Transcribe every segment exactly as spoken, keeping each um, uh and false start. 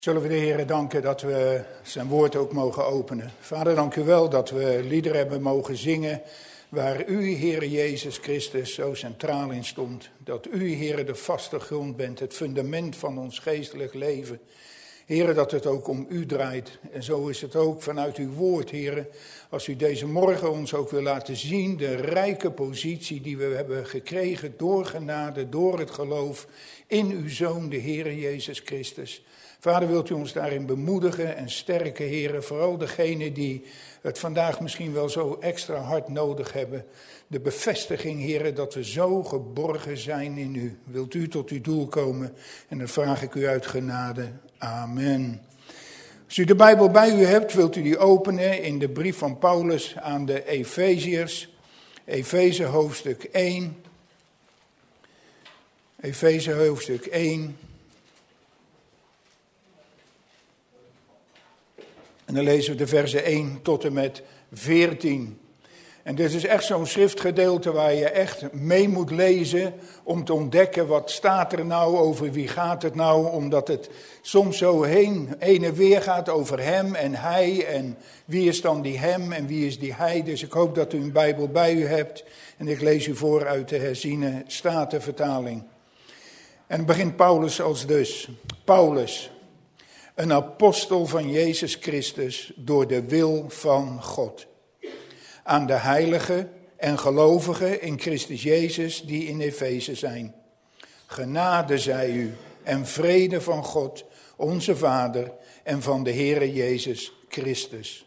Zullen we de Heer danken dat we zijn woord ook mogen openen. Vader, dank u wel dat we liederen hebben mogen zingen waar u, Heer Jezus Christus, zo centraal in stond. Dat u, Heer, de vaste grond bent, het fundament van ons geestelijk leven. Heer, dat het ook om u draait. En zo is het ook vanuit uw woord, Heer. Als u deze morgen ons ook wil laten zien, de rijke positie die we hebben gekregen door genade, door het geloof in uw Zoon, de Heer Jezus Christus. Vader, wilt u ons daarin bemoedigen en sterken, Heer, vooral degenen die het vandaag misschien wel zo extra hard nodig hebben. De bevestiging, Heer, dat we zo geborgen zijn in u. Wilt u tot uw doel komen en dan vraag ik u uit genade. Amen. Als u de Bijbel bij u hebt, wilt u die openen in de brief van Paulus aan de Efeziërs. Efeze hoofdstuk één. Efeze hoofdstuk één. En dan lezen we de versen één tot en met veertien. En dit is echt zo'n schriftgedeelte waar je echt mee moet lezen om te ontdekken wat staat er nou, over wie gaat het nou. Omdat het soms zo heen, heen en weer gaat over hem en hij en wie is dan die hem en wie is die hij. Dus ik hoop dat u een Bijbel bij u hebt en ik lees u voor uit de herziene Statenvertaling. En het begint Paulus als dus. Paulus, een apostel van Jezus Christus door de wil van God. Aan de heiligen en gelovigen in Christus Jezus die in Efeze zijn. Genade zij u en vrede van God, onze Vader en van de Heere Jezus Christus.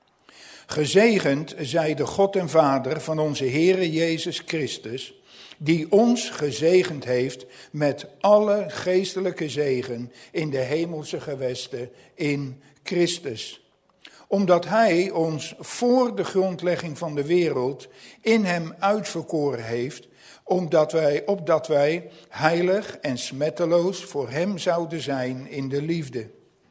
Gezegend zij de God en Vader van onze Heere Jezus Christus, die ons gezegend heeft met alle geestelijke zegen in de hemelse gewesten in Christus. Omdat hij ons voor de grondlegging van de wereld in hem uitverkoren heeft, omdat wij, opdat wij heilig en smetteloos voor hem zouden zijn in de liefde.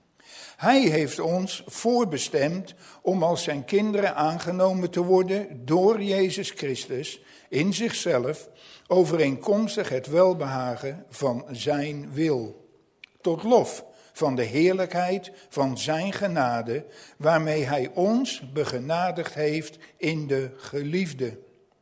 Hij heeft ons voorbestemd om als zijn kinderen aangenomen te worden door Jezus Christus in zichzelf, overeenkomstig het welbehagen van zijn wil. Tot lof van de heerlijkheid van zijn genade, waarmee hij ons begenadigd heeft in de geliefde.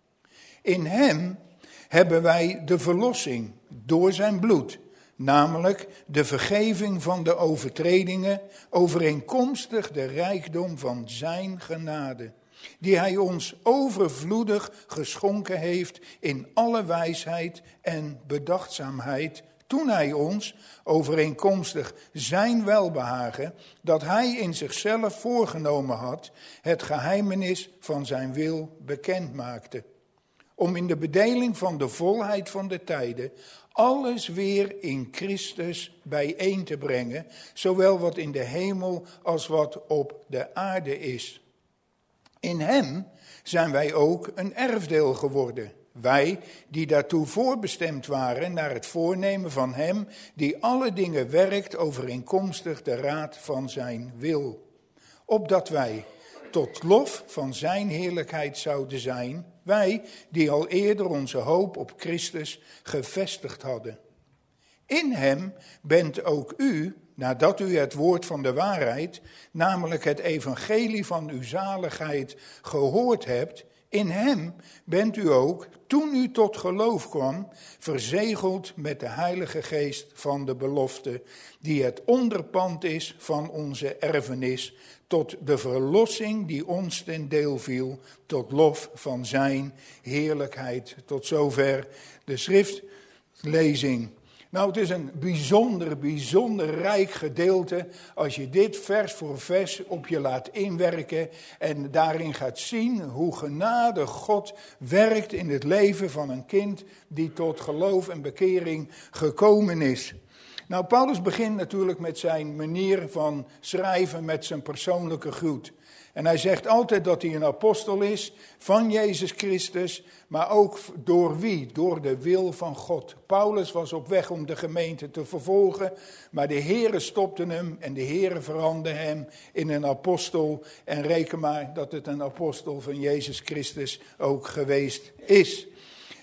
In hem hebben wij de verlossing door zijn bloed, namelijk de vergeving van de overtredingen, overeenkomstig de rijkdom van zijn genade, die hij ons overvloedig geschonken heeft in alle wijsheid en bedachtzaamheid, toen hij ons, overeenkomstig zijn welbehagen, dat hij in zichzelf voorgenomen had, het geheimenis van zijn wil bekend maakte. Om in de bedeling van de volheid van de tijden alles weer in Christus bijeen te brengen, zowel wat in de hemel als wat op de aarde is. In hem zijn wij ook een erfdeel geworden. Wij die daartoe voorbestemd waren naar het voornemen van hem die alle dingen werkt overeenkomstig de raad van zijn wil. Opdat wij tot lof van zijn heerlijkheid zouden zijn, wij die al eerder onze hoop op Christus gevestigd hadden. In hem bent ook u, nadat u het woord van de waarheid, namelijk het evangelie van uw zaligheid, gehoord hebt, in hem bent u ook, toen u tot geloof kwam, verzegeld met de Heilige Geest van de belofte, die het onderpand is van onze erfenis, tot de verlossing die ons ten deel viel, tot lof van zijn heerlijkheid. Tot zover de schriftlezing. Nou, het is een bijzonder, bijzonder rijk gedeelte als je dit vers voor vers op je laat inwerken en daarin gaat zien hoe genade God werkt in het leven van een kind die tot geloof en bekering gekomen is. Nou, Paulus begint natuurlijk met zijn manier van schrijven, met zijn persoonlijke groet. En hij zegt altijd dat hij een apostel is van Jezus Christus, maar ook door wie? Door de wil van God. Paulus was op weg om de gemeente te vervolgen, maar de Heere stopte hem en de Heere veranderde hem in een apostel. En reken maar dat het een apostel van Jezus Christus ook geweest is.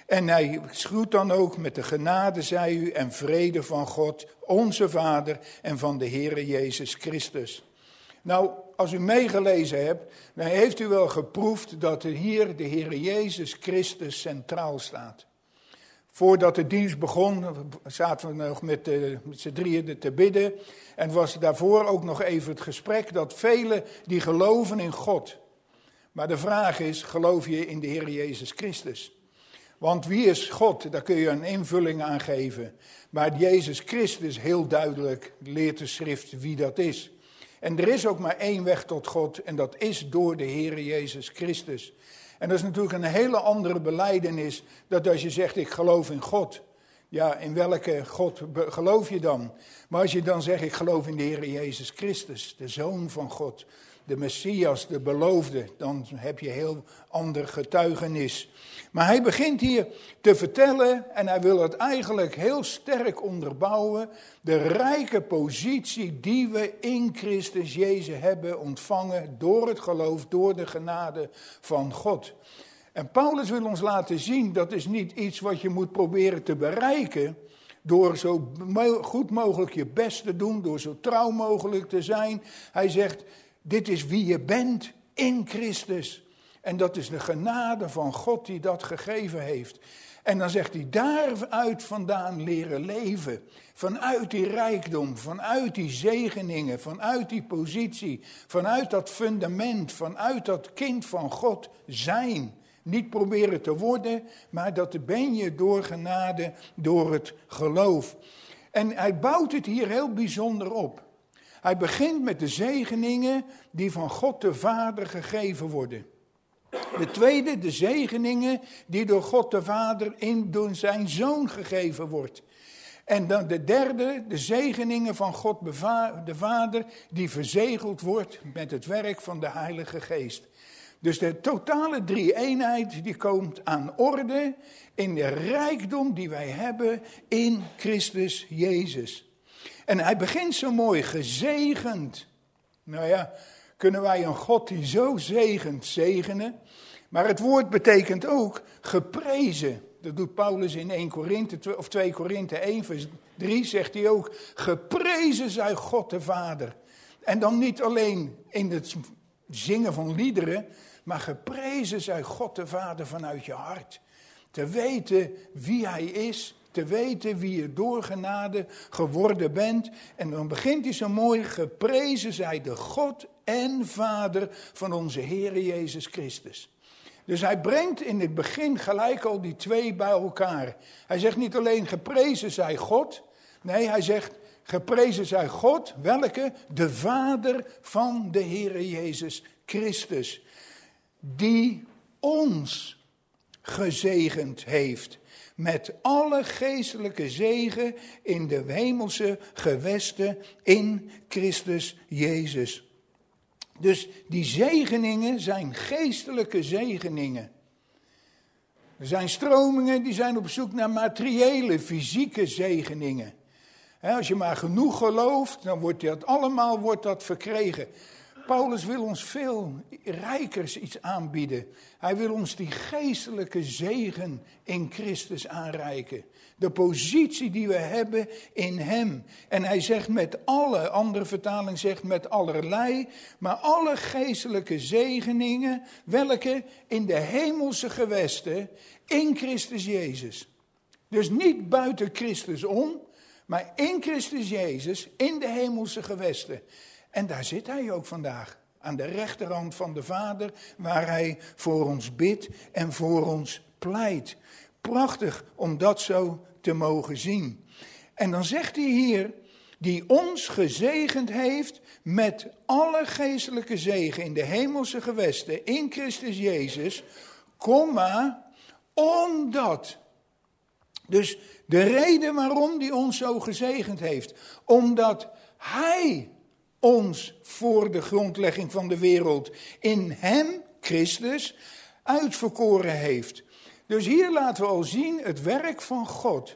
En hij groet dan ook met de genade zij u en vrede van God, onze Vader en van de Heere Jezus Christus. Nou, als u meegelezen hebt, dan heeft u wel geproefd dat er hier de Heere Jezus Christus centraal staat. Voordat de dienst begon, zaten we nog met, de, met z'n drieën te bidden. En was daarvoor ook nog even het gesprek dat velen die geloven in God. Maar de vraag is, geloof je in de Heer Jezus Christus? Want wie is God? Daar kun je een invulling aan geven. Maar Jezus Christus, heel duidelijk, leert de schrift wie dat is. En er is ook maar één weg tot God en dat is door de Heer Jezus Christus. En dat is natuurlijk een hele andere belijdenis, dat als je zegt ik geloof in God. Ja, in welke God geloof je dan? Maar als je dan zegt ik geloof in de Heer Jezus Christus, de Zoon van God, de Messias, de beloofde, dan heb je heel ander getuigenis. Maar hij begint hier te vertellen en hij wil het eigenlijk heel sterk onderbouwen. De rijke positie die we in Christus Jezus hebben ontvangen door het geloof, door de genade van God. En Paulus wil ons laten zien, dat is niet iets wat je moet proberen te bereiken door zo goed mogelijk je best te doen, door zo trouw mogelijk te zijn. Hij zegt, dit is wie je bent in Christus. En dat is de genade van God die dat gegeven heeft. En dan zegt hij, daaruit vandaan leren leven. Vanuit die rijkdom, vanuit die zegeningen, vanuit die positie, vanuit dat fundament, vanuit dat kind van God zijn. Niet proberen te worden, maar dat ben je door genade, door het geloof. En hij bouwt het hier heel bijzonder op. Hij begint met de zegeningen die van God de Vader gegeven worden. De tweede, de zegeningen die door God de Vader in door zijn Zoon gegeven wordt. En dan de derde, de zegeningen van God de Vader die verzegeld wordt met het werk van de Heilige Geest. Dus de totale drie-eenheid die komt aan orde in de rijkdom die wij hebben in Christus Jezus. En hij begint zo mooi, gezegend. Nou ja, kunnen wij een God die zo zegent zegenen? Maar het woord betekent ook geprezen. Dat doet Paulus in één Korinthe, of twee Korinthe één vers drie, zegt hij ook. Geprezen zij God de Vader. En dan niet alleen in het zingen van liederen, maar geprezen zij God de Vader vanuit je hart. Te weten wie hij is, te weten wie je door genade geworden bent. En dan begint hij zo mooi, geprezen zij de God en Vader van onze Heer Jezus Christus. Dus hij brengt in het begin gelijk al die twee bij elkaar. Hij zegt niet alleen geprezen zij God, nee, hij zegt geprezen zij God, welke? De Vader van de Heer Jezus Christus, die ons gezegend heeft met alle geestelijke zegen in de hemelse gewesten in Christus Jezus. Dus die zegeningen zijn geestelijke zegeningen. Er zijn stromingen die zijn op zoek naar materiële, fysieke zegeningen. He, als je maar genoeg gelooft, dan wordt dat allemaal wordt dat verkregen. Paulus wil ons veel rijkers iets aanbieden. Hij wil ons die geestelijke zegen in Christus aanreiken. De positie die we hebben in hem. En hij zegt met alle, andere vertaling zegt met allerlei, maar alle geestelijke zegeningen, welke in de hemelse gewesten in Christus Jezus. Dus niet buiten Christus om, maar in Christus Jezus in de hemelse gewesten. En daar zit hij ook vandaag, aan de rechterhand van de Vader, waar hij voor ons bidt en voor ons pleit. Prachtig om dat zo te mogen zien. En dan zegt hij hier, die ons gezegend heeft met alle geestelijke zegen in de hemelse gewesten, in Christus Jezus, komma, omdat. Dus de reden waarom hij ons zo gezegend heeft, omdat hij ons voor de grondlegging van de wereld in hem, Christus, uitverkoren heeft. Dus hier laten we al zien het werk van God.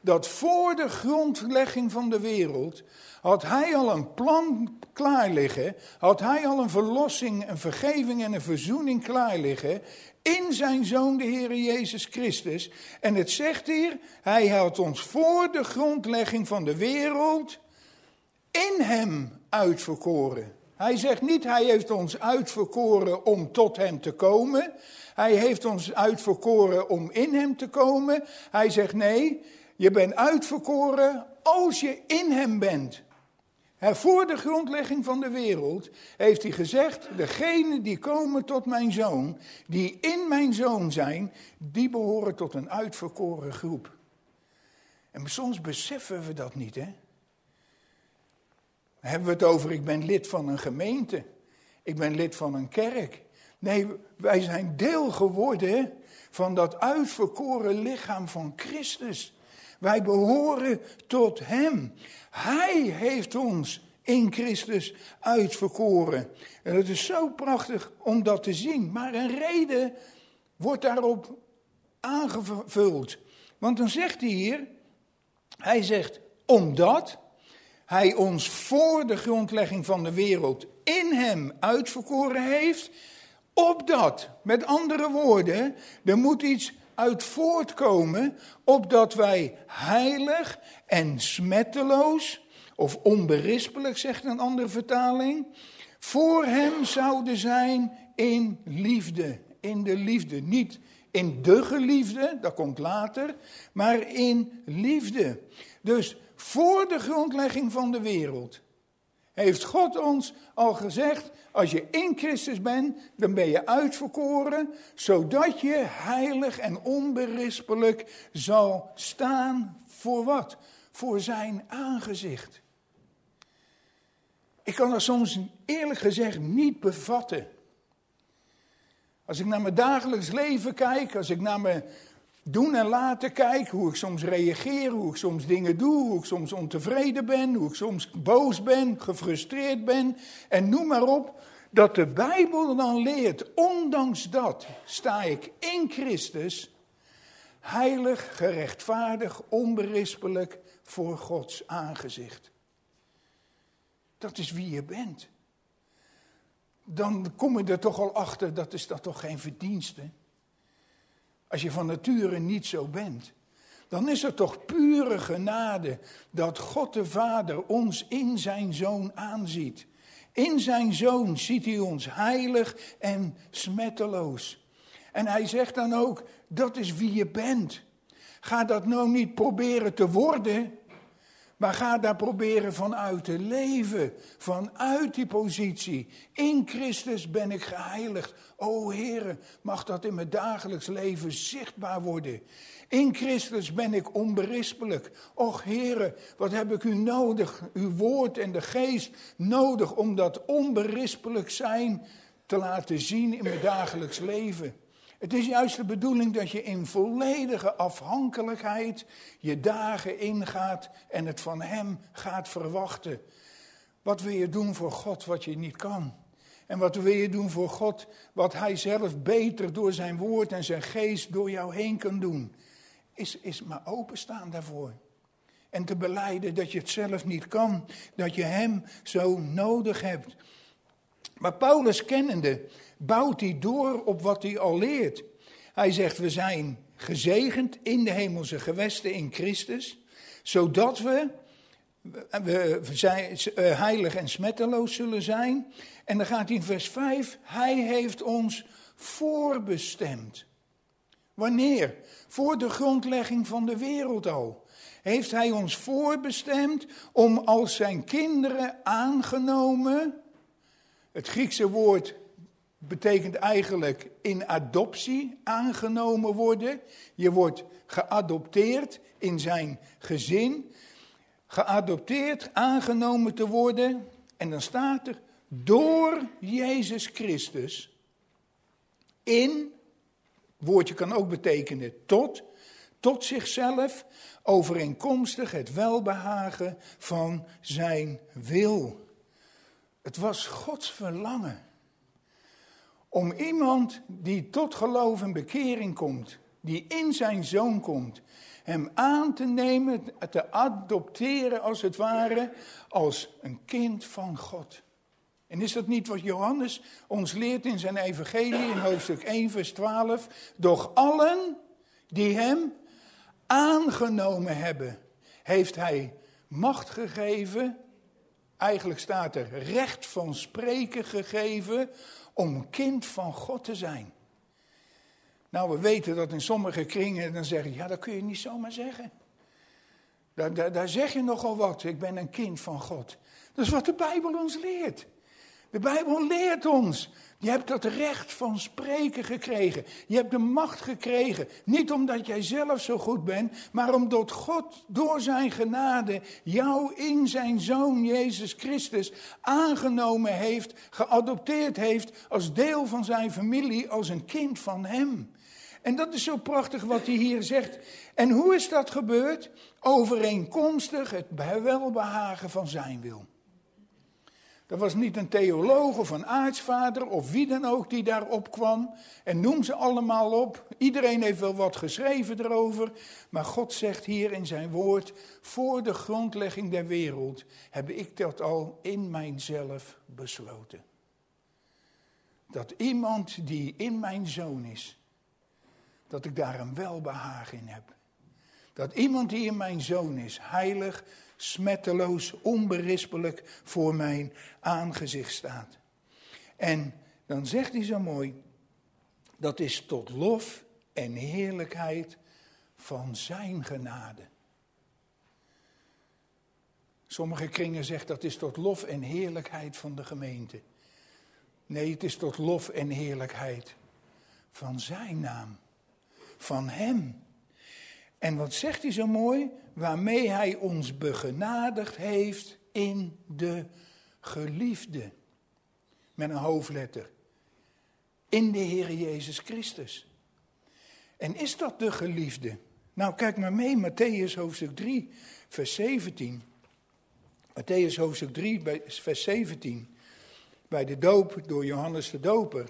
dat voor de grondlegging van de wereld had hij al een plan klaar liggen, had hij al een verlossing, een vergeving en een verzoening klaar liggen in zijn Zoon, de Heer Jezus Christus. En het zegt hier, hij had ons voor de grondlegging van de wereld in hem uitverkoren. Hij zegt niet, hij heeft ons uitverkoren om tot hem te komen. Hij heeft ons uitverkoren om in hem te komen. Hij zegt, nee, je bent uitverkoren als je in hem bent. En voor de grondlegging van de wereld heeft hij gezegd, degenen die komen tot mijn zoon, die in mijn zoon zijn, die behoren tot een uitverkoren groep. En soms beseffen we dat niet, hè. Dan hebben we het over, ik ben lid van een gemeente. Ik ben lid van een kerk. Nee, wij zijn deel geworden van dat uitverkoren lichaam van Christus. Wij behoren tot hem. Hij heeft ons in Christus uitverkoren. En het is zo prachtig om dat te zien. Maar een reden wordt daarop aangevuld. Want dan zegt hij hier, hij zegt, omdat hij ons voor de grondlegging van de wereld in hem uitverkoren heeft, opdat, met andere woorden, er moet iets uit voortkomen, opdat wij heilig en smetteloos, of onberispelijk, zegt een andere vertaling, voor hem zouden zijn in liefde, in de liefde. Niet in de geliefde, dat komt later, maar in liefde. Dus voor de grondlegging van de wereld heeft God ons al gezegd, als je in Christus bent, dan ben je uitverkoren, zodat je heilig en onberispelijk zal staan voor wat? Voor zijn aangezicht. Ik kan dat soms eerlijk gezegd niet bevatten. Als ik naar mijn dagelijks leven kijk, als ik naar mijn doen en laten kijk, hoe ik soms reageer, hoe ik soms dingen doe, hoe ik soms ontevreden ben, hoe ik soms boos ben, gefrustreerd ben en noem maar op, dat de Bijbel dan leert, ondanks dat sta ik in Christus, heilig, gerechtvaardigd, onberispelijk voor Gods aangezicht. Dat is wie je bent. Dan kom je er toch al achter, dat is dat toch geen verdienste. Als je van nature niet zo bent, dan is het toch pure genade dat God de Vader ons in zijn Zoon aanziet. In zijn Zoon ziet hij ons heilig en smetteloos. En hij zegt dan ook, dat is wie je bent. Ga dat nou niet proberen te worden, maar ga daar proberen vanuit te leven. Vanuit die positie. In Christus ben ik geheiligd. O Heere, mag dat in mijn dagelijks leven zichtbaar worden. In Christus ben ik onberispelijk. Och Heere, wat heb ik u nodig? Uw woord en de geest nodig om dat onberispelijk zijn te laten zien in mijn dagelijks leven. Het is juist de bedoeling dat je in volledige afhankelijkheid je dagen ingaat en het van hem gaat verwachten. Wat wil je doen voor God wat je niet kan? En wat wil je doen voor God wat hij zelf beter door zijn woord en zijn geest door jou heen kan doen? Is, is maar openstaan daarvoor. En te belijden dat je het zelf niet kan, dat je hem zo nodig hebt. Maar Paulus kennende bouwt hij door op wat hij al leert. Hij zegt, we zijn gezegend in de hemelse gewesten in Christus, zodat we, we zijn, uh, heilig en smetteloos zullen zijn. En dan gaat hij in vers vijf, hij heeft ons voorbestemd. Wanneer? Voor de grondlegging van de wereld al. Heeft hij ons voorbestemd om als zijn kinderen aangenomen. Het Griekse woord betekent eigenlijk in adoptie aangenomen worden. Je wordt geadopteerd in zijn gezin. Geadopteerd, aangenomen te worden. En dan staat er, door Jezus Christus. In, woordje kan ook betekenen tot, tot zichzelf, overeenkomstig het welbehagen van zijn wil. Het was Gods verlangen om iemand die tot geloof en bekering komt, die in zijn zoon komt, hem aan te nemen, te adopteren als het ware, als een kind van God. En is dat niet wat Johannes ons leert in zijn evangelie in hoofdstuk één vers twaalf? Doch allen die hem aangenomen hebben, heeft hij macht gegeven, eigenlijk staat er recht van spreken gegeven, om kind van God te zijn. Nou, we weten dat in sommige kringen dan zeggen, ja, dat kun je niet zomaar zeggen. Daar, daar, daar zeg je nogal wat, ik ben een kind van God. Dat is wat de Bijbel ons leert. De Bijbel leert ons, je hebt dat recht van spreken gekregen. Je hebt de macht gekregen, niet omdat jij zelf zo goed bent, maar omdat God door zijn genade jou in zijn Zoon Jezus Christus aangenomen heeft, geadopteerd heeft als deel van zijn familie, als een kind van hem. En dat is zo prachtig wat hij hier zegt. En hoe is dat gebeurd? Overeenkomstig het welbehagen van zijn wil. Dat was niet een theoloog of een aartsvader of wie dan ook die daarop kwam. En noem ze allemaal op. Iedereen heeft wel wat geschreven erover. Maar God zegt hier in zijn woord, voor de grondlegging der wereld heb ik dat al in mijzelf besloten. Dat iemand die in mijn zoon is, dat ik daar een welbehagen in heb. Dat iemand die in mijn zoon is, heilig, smetteloos, onberispelijk voor mijn aangezicht staat. En dan zegt hij zo mooi, dat is tot lof en heerlijkheid van zijn genade. Sommige kringen zeggen dat is tot lof en heerlijkheid van de gemeente. Nee, het is tot lof en heerlijkheid van zijn naam, van hem. En wat zegt hij zo mooi? Waarmee hij ons begenadigd heeft in de geliefde. Met een hoofdletter. In de Heer Jezus Christus. En is dat de geliefde? Nou, kijk maar mee, Mattheüs hoofdstuk drie, vers zeventien. Mattheüs hoofdstuk drie, vers zeventien. Bij de doop door Johannes de Doper.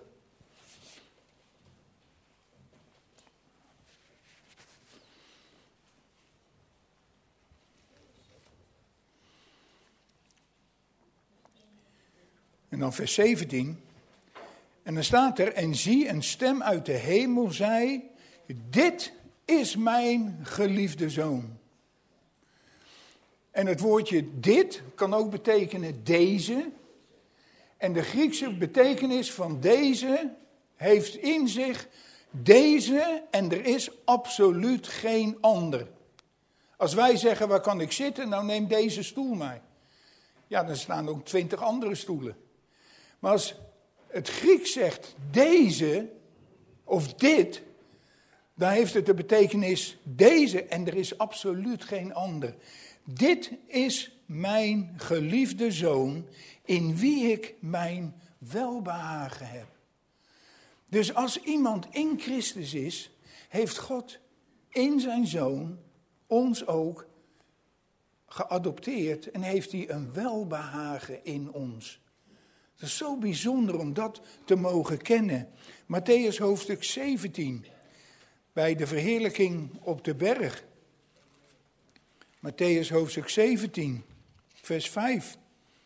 En dan vers zeventien. En dan staat er, en zie een stem uit de hemel zei, dit is mijn geliefde zoon. En het woordje dit kan ook betekenen deze. En de Griekse betekenis van deze heeft in zich deze en er is absoluut geen ander. Als wij zeggen, waar kan ik zitten? Nou, neem deze stoel maar. Ja, dan staan ook twintig andere stoelen. Maar als het Grieks zegt deze of dit, dan heeft het de betekenis deze en er is absoluut geen ander. Dit is mijn geliefde zoon in wie ik mijn welbehagen heb. Dus als iemand in Christus is, heeft God in zijn zoon ons ook geadopteerd en heeft hij een welbehagen in ons. Het is zo bijzonder om dat te mogen kennen. Mattheüs hoofdstuk zeventien, bij de verheerlijking op de berg. Mattheüs hoofdstuk zeventien, vers vijf.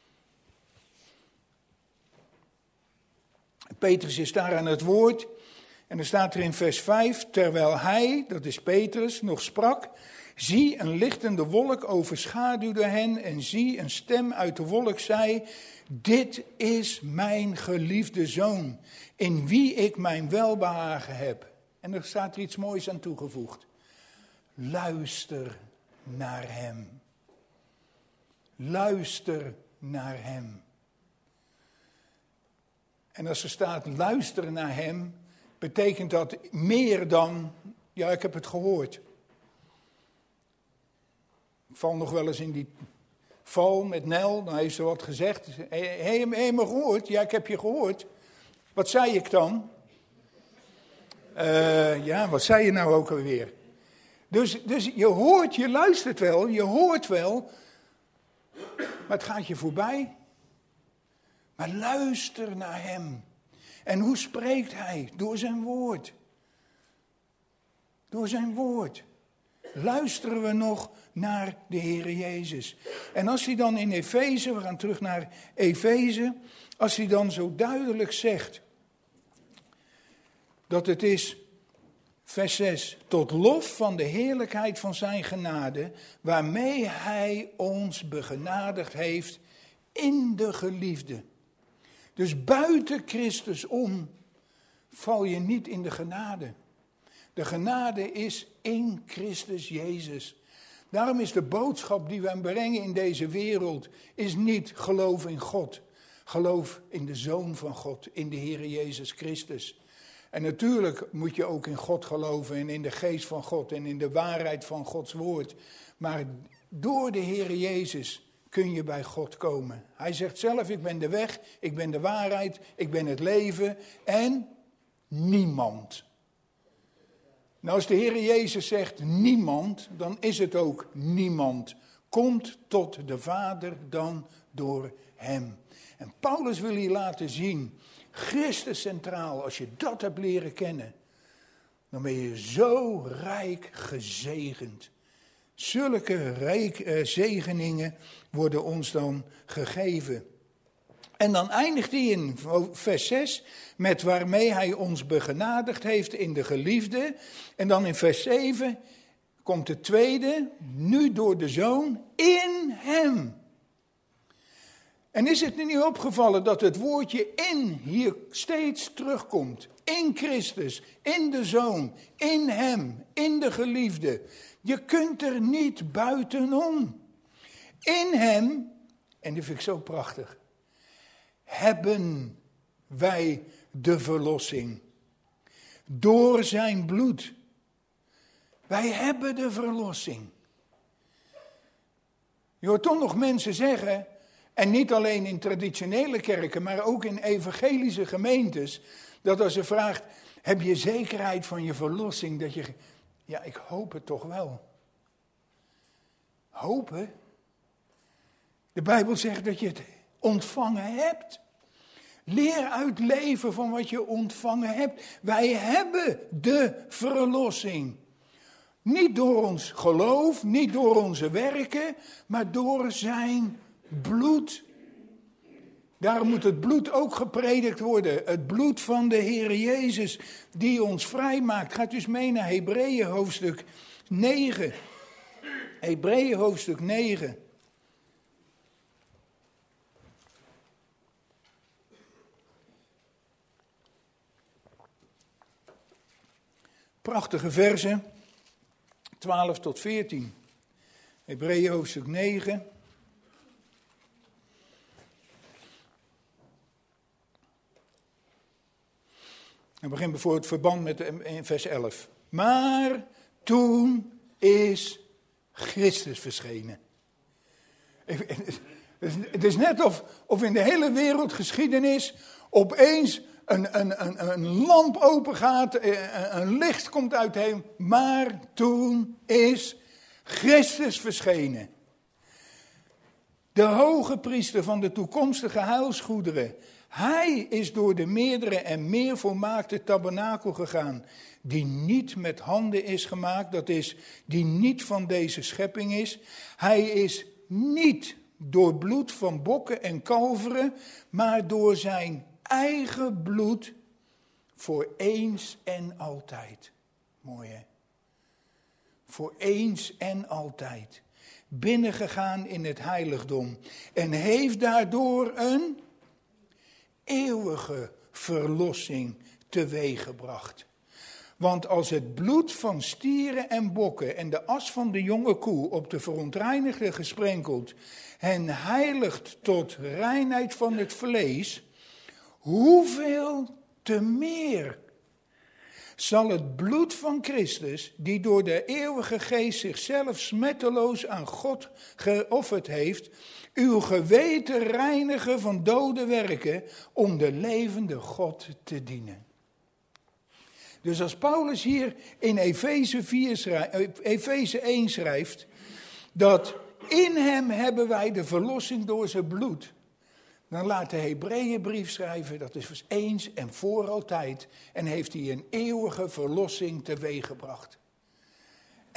Petrus is daar aan het woord. En dan staat er in vers vijf, terwijl hij, dat is Petrus, nog sprak, zie een lichtende wolk overschaduwde hen en zie een stem uit de wolk zei, dit is mijn geliefde zoon, in wie ik mijn welbehagen heb. En er staat er iets moois aan toegevoegd. Luister naar hem. Luister naar hem. En als er staat luisteren naar hem, betekent dat meer dan, ja, ik heb het gehoord. Ik val nog wel eens in die val met Nel, dan heeft ze wat gezegd. Hé, hey, heb je me gehoord? Ja, ik heb je gehoord. Wat zei ik dan? Uh, ja, wat zei je nou ook alweer? Dus, dus je hoort, je luistert wel, je hoort wel, maar het gaat je voorbij. Maar luister naar hem. En hoe spreekt hij? Door zijn woord. Door zijn woord. Luisteren we nog naar de Heer Jezus. En als hij dan in Efeze, we gaan terug naar Efeze, als hij dan zo duidelijk zegt dat het is, vers zes, tot lof van de heerlijkheid van zijn genade, waarmee hij ons begenadigd heeft in de geliefde. Dus buiten Christus om val je niet in de genade. De genade is in Christus Jezus. Daarom is de boodschap die we brengen in deze wereld, is niet geloof in God. Geloof in de Zoon van God, in de Heer Jezus Christus. En natuurlijk moet je ook in God geloven en in de geest van God en in de waarheid van Gods woord. Maar door de Heer Jezus kun je bij God komen. Hij zegt zelf, ik ben de weg, ik ben de waarheid, ik ben het leven en niemand. Nou, als de Heer Jezus zegt niemand, dan is het ook niemand. Komt tot de Vader dan door hem. En Paulus wil hier laten zien, Christus centraal, als je dat hebt leren kennen, dan ben je zo rijk gezegend. Zulke rijk, uh, zegeningen worden ons dan gegeven. En dan eindigt hij in vers zes met waarmee hij ons begenadigd heeft in de geliefde. En dan in vers zeven komt de tweede, nu door de Zoon, in hem. En is het niet opgevallen dat het woordje in hier steeds terugkomt? In Christus, in de Zoon, in hem, in de geliefde. Je kunt er niet buitenom. In hem, en die vind ik zo prachtig, hebben wij de verlossing. Door zijn bloed. Wij hebben de verlossing. Je hoort toch nog mensen zeggen, en niet alleen in traditionele kerken, maar ook in evangelische gemeentes, dat als je vraagt, heb je zekerheid van je verlossing? Dat je, ja, ik hoop het toch wel. Hopen? De Bijbel zegt dat je het ontvangen hebt. Leer uit leven van wat je ontvangen hebt. Wij hebben de verlossing. Niet door ons geloof, niet door onze werken, maar door zijn bloed. Daarom moet het bloed ook gepredikt worden. Het bloed van de Heer Jezus die ons vrijmaakt. Gaat dus mee naar Hebreeën hoofdstuk negen. Hebreeën hoofdstuk negen. Prachtige versen, twaalf tot veertien. Hebreeën hoofdstuk negen. En begin bijvoorbeeld het verband met in vers elf. Maar toen is Christus verschenen. Het is net of, of in de hele wereldgeschiedenis opeens een, een, een, een lamp open gaat, een licht komt uit de hemel. Maar toen is Christus verschenen. De hoge priester van de toekomstige heilsgoederen. Hij is door de meerdere en meer volmaakte tabernakel gegaan, die niet met handen is gemaakt, dat is, die niet van deze schepping is. Hij is niet door bloed van bokken en kalveren, maar door zijn eigen bloed voor eens en altijd. Mooi hè? Voor eens en altijd. Binnengegaan in het heiligdom en heeft daardoor een eeuwige verlossing teweeggebracht. Want als het bloed van stieren en bokken en de as van de jonge koe op de verontreinigde gesprenkeld hen heiligt tot reinheid van het vlees, hoeveel te meer zal het bloed van Christus, die door de eeuwige geest zichzelf smetteloos aan God geofferd heeft, uw geweten reinigen van dode werken om de levende God te dienen. Dus als Paulus hier in Efeze, vier schrijft, Efeze één schrijft, dat in hem hebben wij de verlossing door zijn bloed, dan laat de Hebreeënbrief schrijven, dat is eens en voor altijd, en heeft hij een eeuwige verlossing teweeggebracht.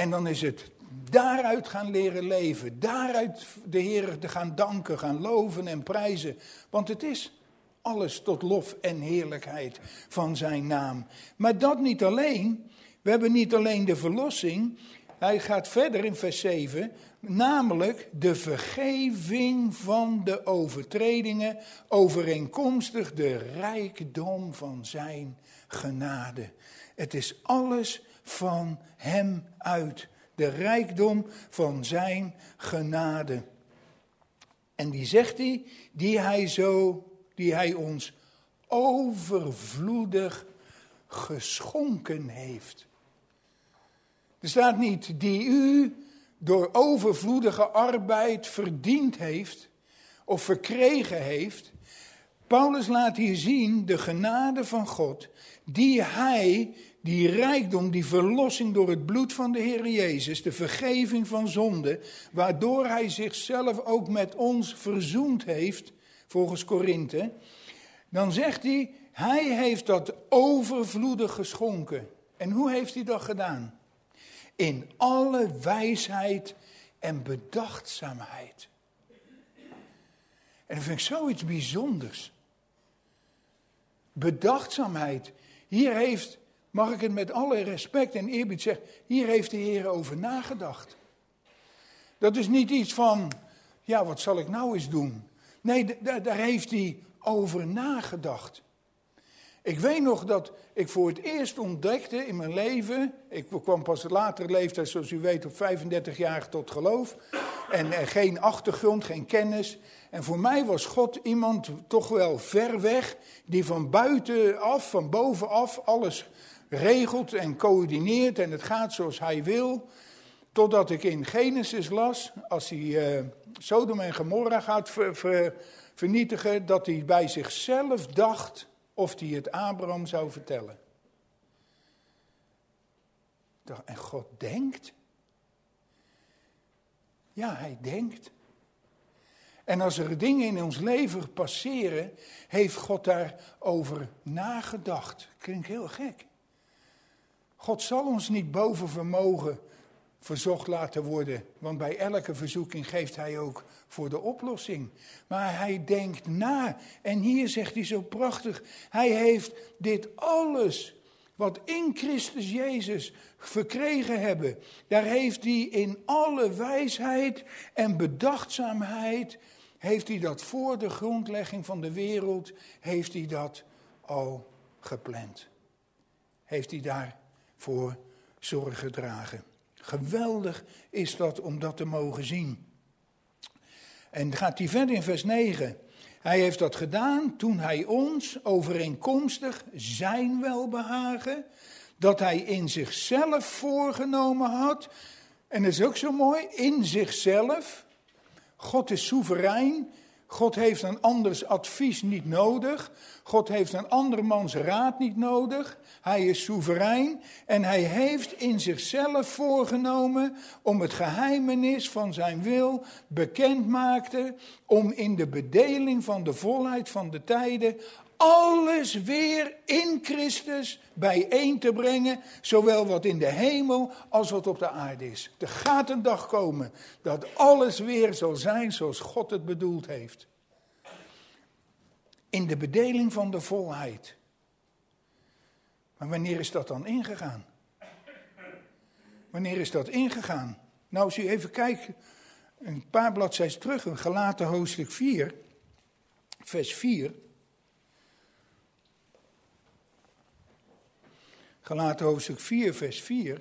En dan is het daaruit gaan leren leven. Daaruit de Heer te gaan danken, gaan loven en prijzen. Want het is alles tot lof en heerlijkheid van zijn naam. Maar dat niet alleen. We hebben niet alleen de verlossing. Hij gaat verder in vers zeven. Namelijk de vergeving van de overtredingen. Overeenkomstig de rijkdom van zijn genade. Het is alles van hem uit. De rijkdom van zijn genade. En die zegt hij, die hij zo, die hij ons overvloedig geschonken heeft. Er staat niet die u door overvloedige arbeid verdiend heeft of verkregen heeft. Paulus laat hier zien de genade van God, die hij, die rijkdom, die verlossing door het bloed van de Heer Jezus, de vergeving van zonde, waardoor hij zichzelf ook met ons verzoend heeft, volgens Korinthe. Dan zegt hij, hij heeft dat overvloedig geschonken. En hoe heeft hij dat gedaan? In alle wijsheid en bedachtzaamheid. En dat vind ik zoiets bijzonders. Bedachtzaamheid. Hier heeft, mag ik het met alle respect en eerbied zeggen, hier heeft de Heer over nagedacht. Dat is niet iets van, ja, wat zal ik nou eens doen? Nee, d- d- daar heeft hij over nagedacht. Ik weet nog dat ik voor het eerst ontdekte in mijn leven, ik kwam pas later leeftijd, zoals u weet, op vijfendertig jaar tot geloof. En eh, geen achtergrond, geen kennis. En voor mij was God iemand toch wel ver weg, die van buitenaf, van bovenaf alles regelt en coördineert en het gaat zoals hij wil. Totdat ik in Genesis las, als hij uh, Sodom en Gomorra gaat ver, ver, vernietigen, dat hij bij zichzelf dacht of hij het Abraham zou vertellen. En God denkt? Ja, hij denkt. En als er dingen in ons leven passeren, heeft God daarover nagedacht. Klinkt heel gek. God zal ons niet boven vermogen verzocht laten worden, want bij elke verzoeking geeft hij ook voor de oplossing. Maar hij denkt na. En hier zegt hij zo prachtig, hij heeft dit alles wat in Christus Jezus verkregen hebben, daar heeft hij in alle wijsheid en bedachtzaamheid, heeft hij dat voor de grondlegging van de wereld, heeft hij dat al gepland. Heeft hij daarvoor zorg gedragen. Geweldig is dat om dat te mogen zien. En gaat hij verder in vers negen. Hij heeft dat gedaan toen hij ons overeenkomstig zijn welbehagen, dat hij in zichzelf voorgenomen had. En dat is ook zo mooi, in zichzelf. God is soeverein. God heeft een anders advies niet nodig. God heeft een andermans raad niet nodig. Hij is soeverein en hij heeft in zichzelf voorgenomen om het geheimenis van zijn wil bekend maakte, om in de bedeling van de volheid van de tijden alles weer in Christus bijeen te brengen, zowel wat in de hemel als wat op de aarde is. Er gaat een dag komen dat alles weer zal zijn zoals God het bedoeld heeft. In de bedeling van de volheid. Maar wanneer is dat dan ingegaan? Wanneer is dat ingegaan? Nou, als u even kijkt, een paar bladzijden terug, in Galaten hoofdstuk vier, vers vier. Galaten hoofdstuk vier, vers vier.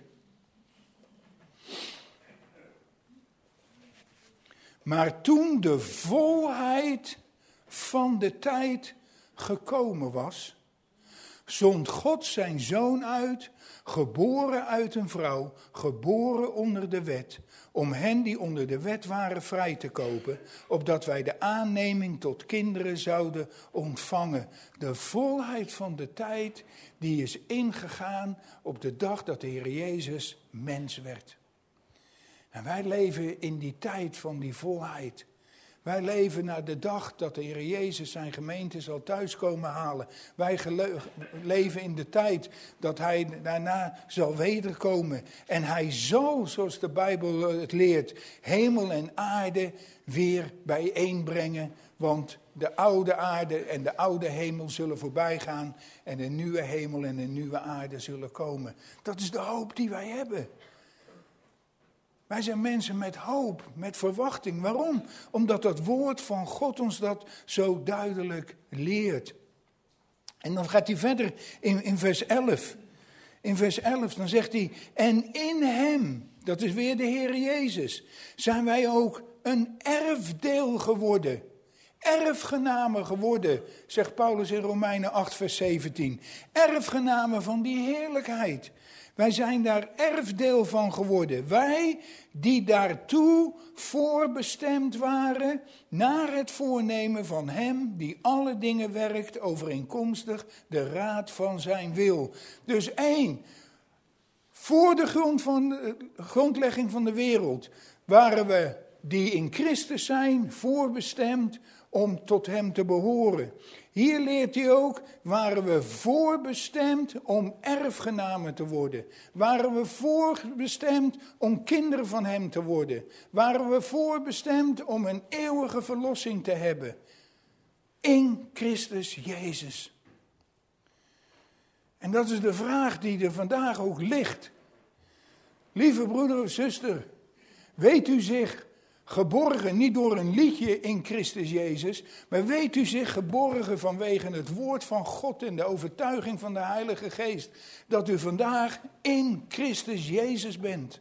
Maar toen de volheid van de tijd gekomen was, zond God zijn zoon uit, geboren uit een vrouw, geboren onder de wet, om hen die onder de wet waren vrij te kopen, opdat wij de aanneming tot kinderen zouden ontvangen. De volheid van de tijd, die is ingegaan op de dag dat de Heer Jezus mens werd. En wij leven in die tijd van die volheid. Wij leven naar de dag dat de Heer Jezus zijn gemeente zal thuiskomen halen. Wij gele- leven in de tijd dat hij daarna zal wederkomen. En hij zal, zoals de Bijbel het leert, hemel en aarde weer bijeenbrengen. Want de oude aarde en de oude hemel zullen voorbij gaan. En de nieuwe hemel en de nieuwe aarde zullen komen. Dat is de hoop die wij hebben. Wij zijn mensen met hoop, met verwachting. Waarom? Omdat dat woord van God ons dat zo duidelijk leert. En dan gaat hij verder in, in vers elf. In vers elf, dan zegt hij, en in hem, dat is weer de Heer Jezus, zijn wij ook een erfdeel geworden. Erfgenamen geworden, zegt Paulus in Romeinen acht vers zeventien. Erfgenamen van die heerlijkheid. Wij zijn daar erfdeel van geworden. Wij die daartoe voorbestemd waren naar het voornemen van hem die alle dingen werkt overeenkomstig de raad van zijn wil. Dus één, voor de grond van de grondlegging van de wereld waren we die in Christus zijn voorbestemd om tot hem te behoren. Hier leert hij ook, waren we voorbestemd om erfgenamen te worden. Waren we voorbestemd om kinderen van hem te worden. Waren we voorbestemd om een eeuwige verlossing te hebben. In Christus Jezus. En dat is de vraag die er vandaag ook ligt. Lieve broeder of zuster, weet u zich geborgen, niet door een liedje in Christus Jezus, maar weet u zich geborgen vanwege het woord van God en de overtuiging van de Heilige Geest, dat u vandaag in Christus Jezus bent.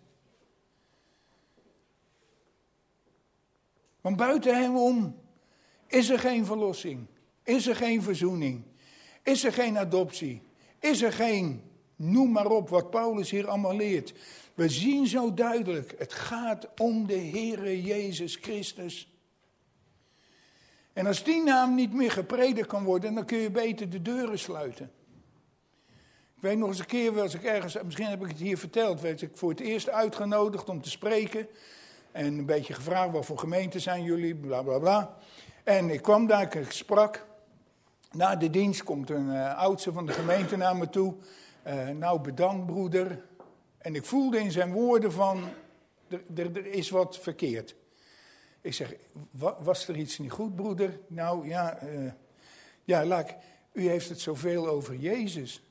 Want buiten hem om is er geen verlossing, is er geen verzoening, is er geen adoptie, is er geen, noem maar op wat Paulus hier allemaal leert. We zien zo duidelijk, het gaat om de Heere Jezus Christus. En als die naam niet meer gepredikt kan worden, dan kun je beter de deuren sluiten. Ik weet nog eens een keer, als ik ergens, misschien heb ik het hier verteld, werd ik voor het eerst uitgenodigd om te spreken. En een beetje gevraagd, wat voor gemeente zijn jullie, bla bla bla. En ik kwam daar, ik sprak. Na de dienst komt een uh, oudste van de gemeente naar me toe. Uh, nou, bedankt broeder. En ik voelde in zijn woorden van, er, er, er is wat verkeerd. Ik zeg, was er iets niet goed, broeder? Nou, ja, uh, ja, laat ik, u heeft het zoveel over Jezus.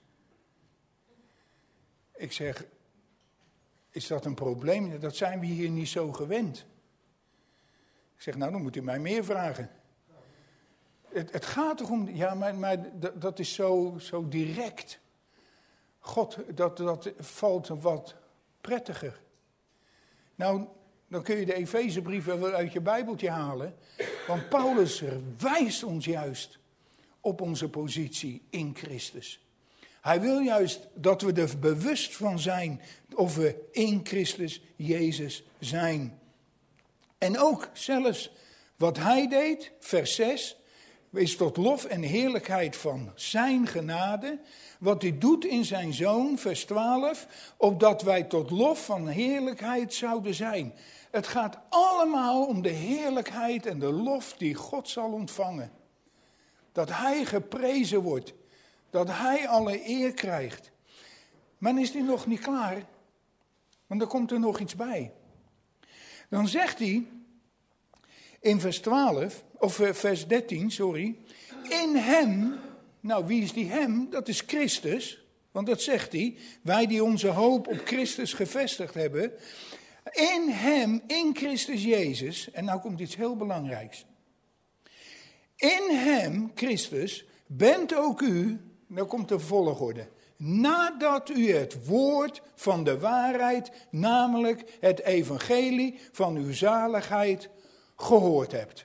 Ik zeg, is dat een probleem? Dat zijn we hier niet zo gewend. Ik zeg, nou, dan moet u mij meer vragen. Het, het gaat toch om, ja, maar, maar dat, dat is zo, zo direct. God, dat, dat valt wat prettiger. Nou, dan kun je de Efezebrief wel uit je Bijbeltje halen. Want Paulus wijst ons juist op onze positie in Christus. Hij wil juist dat we er bewust van zijn of we in Christus Jezus zijn. En ook zelfs wat hij deed, vers zes, is tot lof en heerlijkheid van zijn genade. Wat hij doet in zijn zoon, vers twaalf, opdat wij tot lof van heerlijkheid zouden zijn. Het gaat allemaal om de heerlijkheid en de lof die God zal ontvangen. Dat hij geprezen wordt, dat hij alle eer krijgt. Maar dan is hij nog niet klaar, want er komt er nog iets bij. Dan zegt hij in vers twaalf, of vers dertien, sorry, in hem, nou wie is die hem? Dat is Christus, want dat zegt hij, wij die onze hoop op Christus gevestigd hebben. In hem, in Christus Jezus, en nou komt iets heel belangrijks. In hem, Christus, bent ook u, nou komt de volgorde, nadat u het woord van de waarheid, namelijk het evangelie van uw zaligheid, gehoord hebt.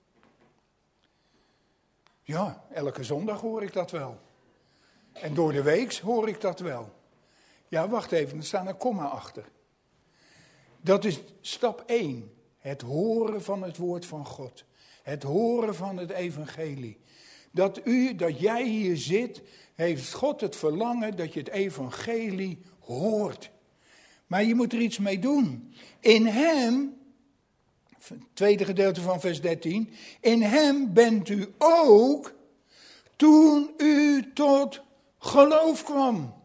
Ja, elke zondag hoor ik dat wel. En door de week hoor ik dat wel. Ja, wacht even, er staat een komma achter. Dat is stap één. Het horen van het woord van God. Het horen van het evangelie. Dat u, dat jij hier zit, heeft God het verlangen dat je het evangelie hoort. Maar je moet er iets mee doen. In hem, tweede gedeelte van vers dertien. In hem bent u ook toen u tot geloof kwam.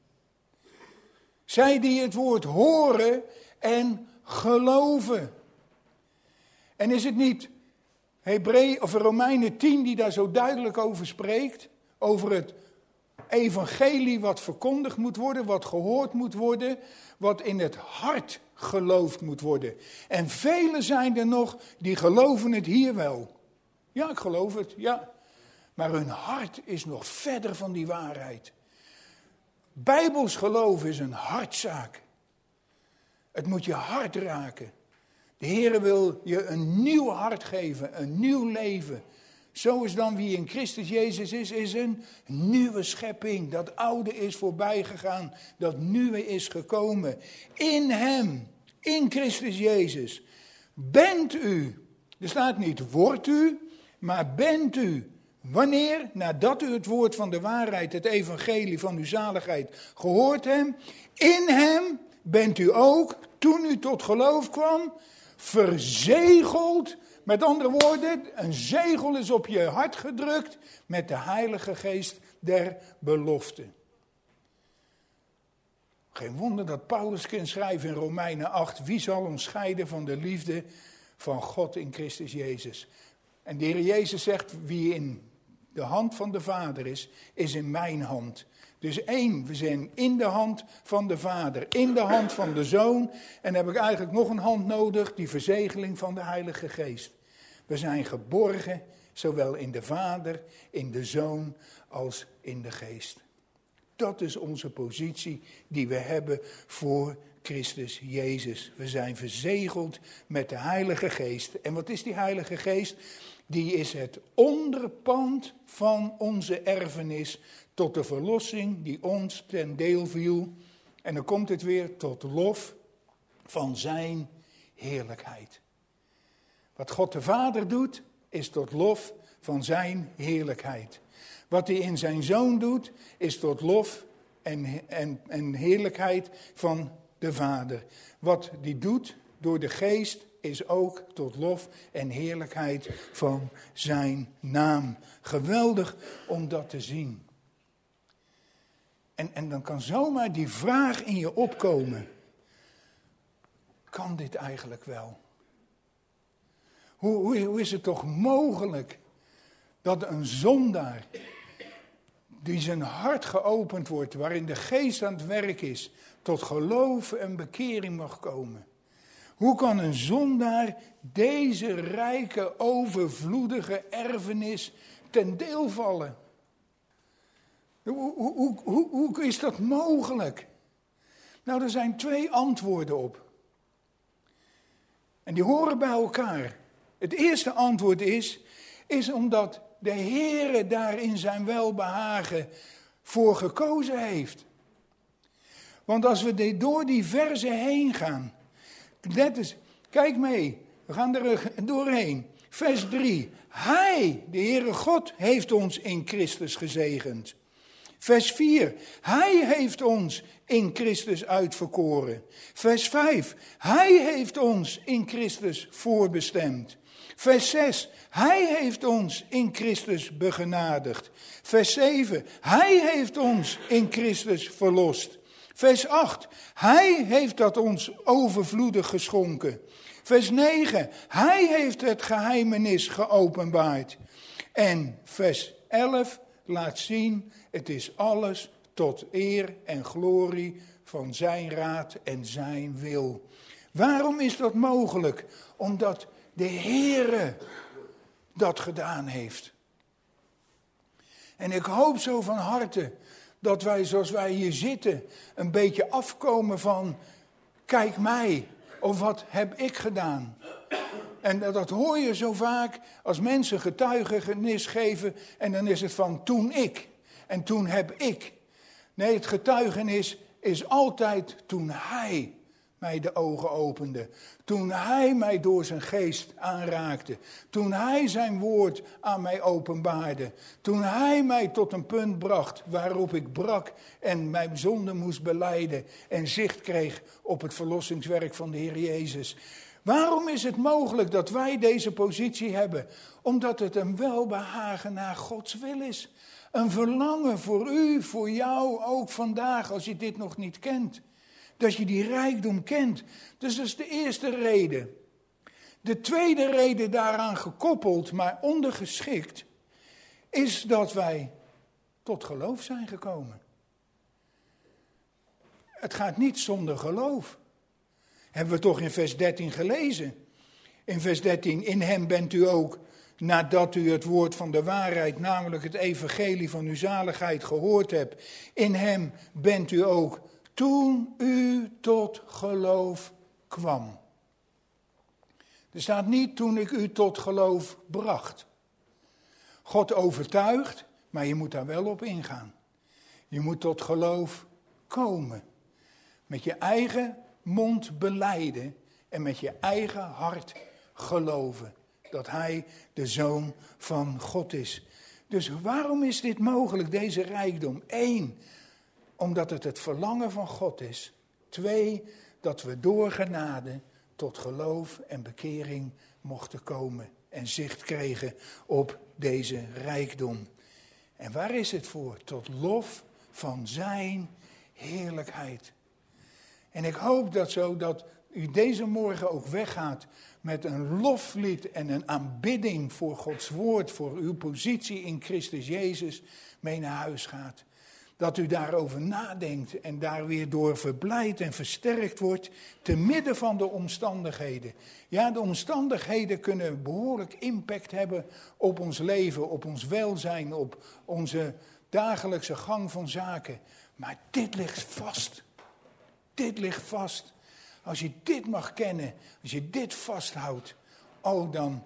Zij die het woord horen en geloven. En is het niet Hebreeën of Romeinen tien die daar zo duidelijk over spreekt? Over het evangelie wat verkondigd moet worden, wat gehoord moet worden, wat in het hart geloofd moet worden. En velen zijn er nog die geloven het hier wel. Ja, ik geloof het, ja. Maar hun hart is nog verder van die waarheid. Bijbels geloof is een hartzaak. Het moet je hart raken. De Heer wil je een nieuw hart geven, een nieuw leven. Zo is dan wie in Christus Jezus is, is een nieuwe schepping. Dat oude is voorbij gegaan, dat nieuwe is gekomen. In hem, in Christus Jezus, bent u. Er staat niet wordt u, maar bent u. Wanneer? Nadat u het woord van de waarheid, het evangelie van uw zaligheid gehoord hebt. In hem bent u ook, toen u tot geloof kwam, verzegeld. Met andere woorden, een zegel is op je hart gedrukt met de Heilige Geest der belofte. Geen wonder dat Paulus kan schrijven in Romeinen acht, wie zal ons scheiden van de liefde van God in Christus Jezus. En de Heer Jezus zegt, wie in de hand van de Vader is, is in mijn hand. Dus één, we zijn in de hand van de Vader, in de hand van de Zoon. En dan heb ik eigenlijk nog een hand nodig, die verzegeling van de Heilige Geest. We zijn geborgen, zowel in de Vader, in de Zoon, als in de Geest. Dat is onze positie die we hebben voor Christus Jezus. We zijn verzegeld met de Heilige Geest. En wat is die Heilige Geest? Die is het onderpand van onze erfenis tot de verlossing die ons ten deel viel. En dan komt het weer tot lof van zijn heerlijkheid. Wat God de Vader doet, is tot lof van zijn heerlijkheid. Wat hij in zijn Zoon doet, is tot lof en, en, en heerlijkheid van de Vader. Wat hij doet door de Geest, is ook tot lof en heerlijkheid van zijn naam. Geweldig om dat te zien. En, en dan kan zomaar die vraag in je opkomen. Kan dit eigenlijk wel? Hoe, hoe, hoe is het toch mogelijk dat een zondaar, die zijn hart geopend wordt, waarin de Geest aan het werk is, tot geloof en bekering mag komen? Hoe kan een zondaar deze rijke, overvloedige erfenis ten deel vallen? Hoe, hoe, hoe, hoe is dat mogelijk? Nou, er zijn twee antwoorden op. En die horen bij elkaar. Het eerste antwoord is, is omdat de Heere daar in zijn welbehagen voor gekozen heeft. Want als we door die verzen heen gaan, let eens, kijk mee, we gaan er doorheen. Vers drie, Hij, de Heere God, heeft ons in Christus gezegend. Vers vier, Hij heeft ons in Christus uitverkoren. Vers vijf, Hij heeft ons in Christus voorbestemd. Vers zes, Hij heeft ons in Christus begenadigd. Vers zeven, Hij heeft ons in Christus verlost. Vers acht, Hij heeft dat ons overvloedig geschonken. Vers negen, Hij heeft het geheimenis geopenbaard. En vers elf laat zien, het is alles tot eer en glorie van zijn raad en zijn wil. Waarom is dat mogelijk? Omdat de Heere dat gedaan heeft. En ik hoop zo van harte dat wij, zoals wij hier zitten, een beetje afkomen van, kijk mij, of wat heb ik gedaan? En dat hoor je zo vaak als mensen getuigenis geven en dan is het van toen ik en toen heb ik. Nee, het getuigenis is altijd toen Hij mij de ogen opende. Toen Hij mij door zijn geest aanraakte. Toen Hij zijn woord aan mij openbaarde. Toen Hij mij tot een punt bracht waarop ik brak en mijn zonde moest belijden en zicht kreeg op het verlossingswerk van de Heer Jezus. Waarom is het mogelijk dat wij deze positie hebben? Omdat het een welbehagen naar Gods wil is. Een verlangen voor u, voor jou, ook vandaag, als je dit nog niet kent. Dat je die rijkdom kent. Dus dat is de eerste reden. De tweede reden daaraan gekoppeld, maar ondergeschikt, is dat wij tot geloof zijn gekomen. Het gaat niet zonder geloof. Hebben we toch in vers dertien gelezen. In vers dertien, in hem bent u ook, nadat u het woord van de waarheid, namelijk het evangelie van uw zaligheid gehoord hebt. In hem bent u ook, toen u tot geloof kwam. Er staat niet toen ik u tot geloof bracht. God overtuigt, maar je moet daar wel op ingaan. Je moet tot geloof komen. Met je eigen mond belijden en met je eigen hart geloven dat hij de Zoon van God is. Dus waarom is dit mogelijk, deze rijkdom? Eén, omdat het het verlangen van God is. Twee, dat we door genade tot geloof en bekering mochten komen en zicht kregen op deze rijkdom. En waar is het voor? Tot lof van zijn heerlijkheid. En ik hoop dat zo dat u deze morgen ook weggaat met een loflied en een aanbidding voor Gods woord, voor uw positie in Christus Jezus, mee naar huis gaat. Dat u daarover nadenkt en daar weer door verblijd en versterkt wordt, te midden van de omstandigheden. Ja, de omstandigheden kunnen behoorlijk impact hebben op ons leven, op ons welzijn, op onze dagelijkse gang van zaken. Maar dit ligt vast. Dit ligt vast. Als je dit mag kennen, als je dit vasthoudt, oh dan,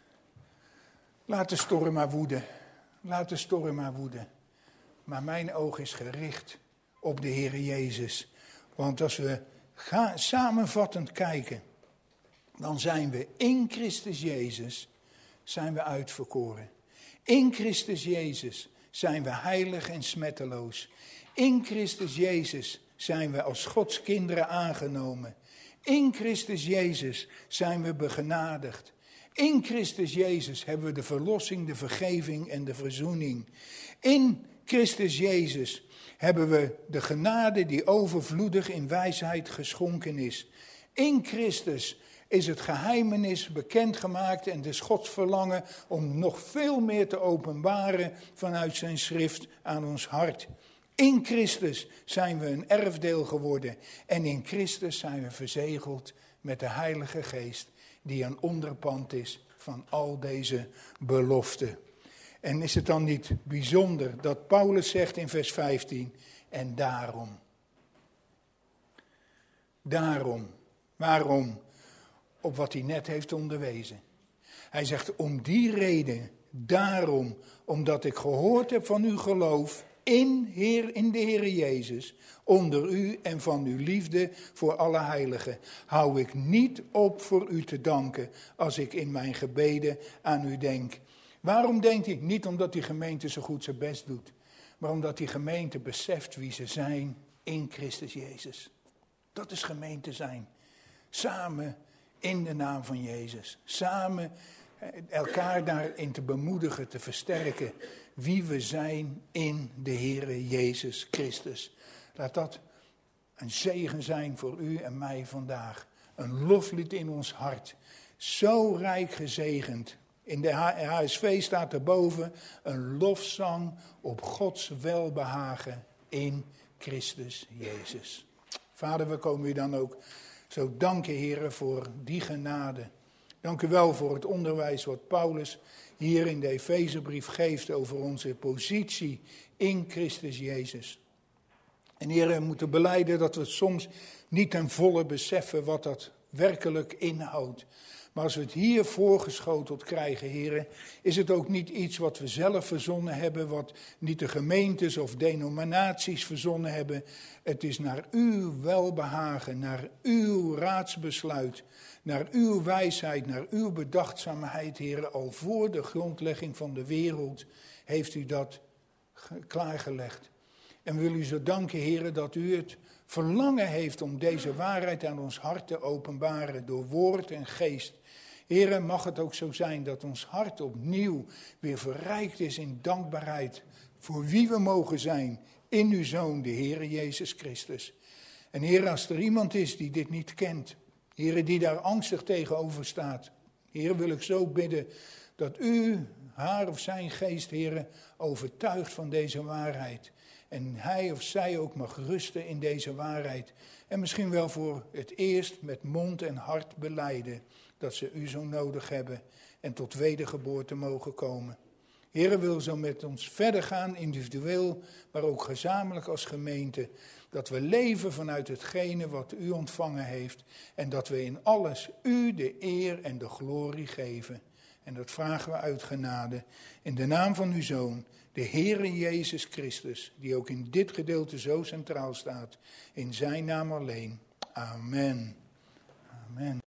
laat de storm maar woeden. Laat de storm maar woeden. Maar mijn oog is gericht op de Heer Jezus. Want als we gaan, samenvattend kijken, dan zijn we in Christus Jezus, zijn we uitverkoren. In Christus Jezus zijn we heilig en smetteloos. In Christus Jezus zijn we als Gods kinderen aangenomen. In Christus Jezus zijn we begenadigd. In Christus Jezus hebben we de verlossing, de vergeving en de verzoening. In Christus Jezus hebben we de genade die overvloedig in wijsheid geschonken is. In Christus is het geheimenis bekendgemaakt en dus Gods verlangen om nog veel meer te openbaren vanuit zijn schrift aan ons hart. In Christus zijn we een erfdeel geworden en in Christus zijn we verzegeld met de Heilige Geest die een onderpand is van al deze beloften. En is het dan niet bijzonder dat Paulus zegt in vers vijftien, en daarom. Daarom. Waarom? Op wat hij net heeft onderwezen. Hij zegt om die reden, daarom, omdat ik gehoord heb van uw geloof in, Heer, in de Heer Jezus, onder u en van uw liefde voor alle heiligen, hou ik niet op voor u te danken als ik in mijn gebeden aan u denk. Waarom denkt hij? Niet omdat die gemeente zo goed zijn best doet, maar omdat die gemeente beseft wie ze zijn in Christus Jezus. Dat is gemeente zijn. Samen in de naam van Jezus. Samen elkaar daarin te bemoedigen, te versterken wie we zijn in de Heere Jezus Christus. Laat dat een zegen zijn voor u en mij vandaag. Een loflied in ons hart. Zo rijk gezegend. In de H S V staat erboven een lofzang op Gods welbehagen in Christus Jezus. Vader, we komen u dan ook zo danken, Heere, voor die genade. Dank u wel voor het onderwijs wat Paulus hier in de Efezebrief geeft over onze positie in Christus Jezus. En Heere, we moeten belijden dat we soms niet ten volle beseffen wat dat werkelijk inhoudt. Maar als we het hier voorgeschoteld krijgen, heren, is het ook niet iets wat we zelf verzonnen hebben, wat niet de gemeentes of denominaties verzonnen hebben. Het is naar uw welbehagen, naar uw raadsbesluit, naar uw wijsheid, naar uw bedachtzaamheid, heren. Al voor de grondlegging van de wereld heeft u dat klaargelegd. En we willen u zo danken, heren, dat u het verlangen heeft om deze waarheid aan ons hart te openbaren door woord en geest. Heere, mag het ook zo zijn dat ons hart opnieuw weer verrijkt is in dankbaarheid voor wie we mogen zijn in uw Zoon, de Heere Jezus Christus. En Heere, als er iemand is die dit niet kent, Heere, die daar angstig tegenover staat, Heere, wil ik zo bidden dat u haar of zijn geest, Heere, overtuigt van deze waarheid. En hij of zij ook mag rusten in deze waarheid. En misschien wel voor het eerst met mond en hart belijden dat ze u zo nodig hebben en tot wedergeboorte mogen komen. Heere, wil zo met ons verder gaan, individueel, maar ook gezamenlijk als gemeente. Dat we leven vanuit hetgene wat u ontvangen heeft. En dat we in alles u de eer en de glorie geven. En dat vragen we uit genade in de naam van uw Zoon, de Heere Jezus Christus, die ook in dit gedeelte zo centraal staat. In zijn naam alleen. Amen. Amen.